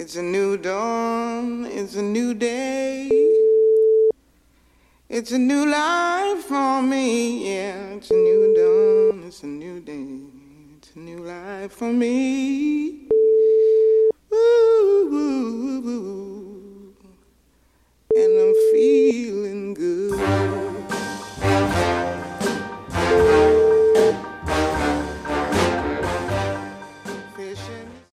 It's a new dawn, it's a new day. It's a new life for me, yeah. It's a new dawn, it's a new day. It's a new life for me.